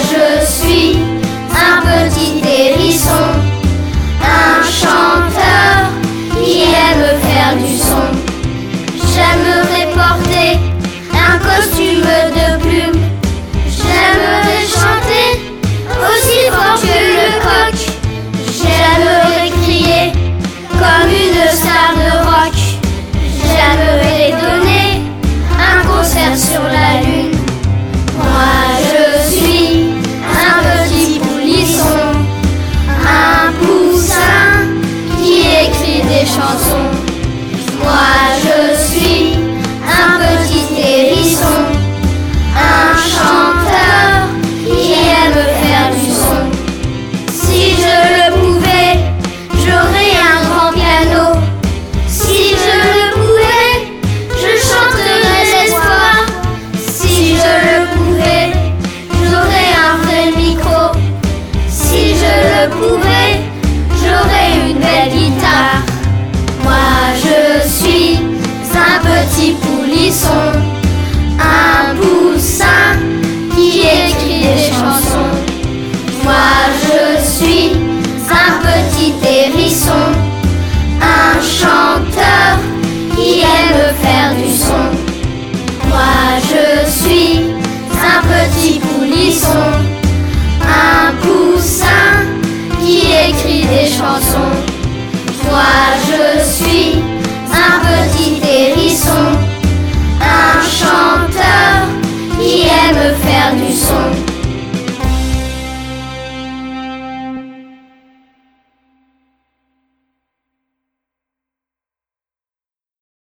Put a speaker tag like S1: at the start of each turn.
S1: je suis un petit hérisson, un chanteur qui aime faire du son. J'aimerais porter un costume de plume, j'aimerais chanter aussi fort que le coq, j'aimerais crier comme une star de rock, j'aimerais donner un concert sur la lune. Moi je suis un petit poulisson, un poussin qui écrit des chansons. Moi je suis un petit hérisson, un chanteur qui aime faire du son. Si je le pouvais, j'aurais un grand piano. Si je le pouvais, je chanterais l'espoir. Si je le pouvais, j'aurais un vrai micro. Si je le pouvais, j'aurais une belle guitare. Moi je suis un petit poulisson, un poussin qui écrit des chansons. Moi je suis un petit hérisson, un chanteur qui aime faire du son. Moi je suis un petit poulisson, un poussin qui écrit des chansons. Moi je suis un petit hérisson, un chanteur qui aime faire du son.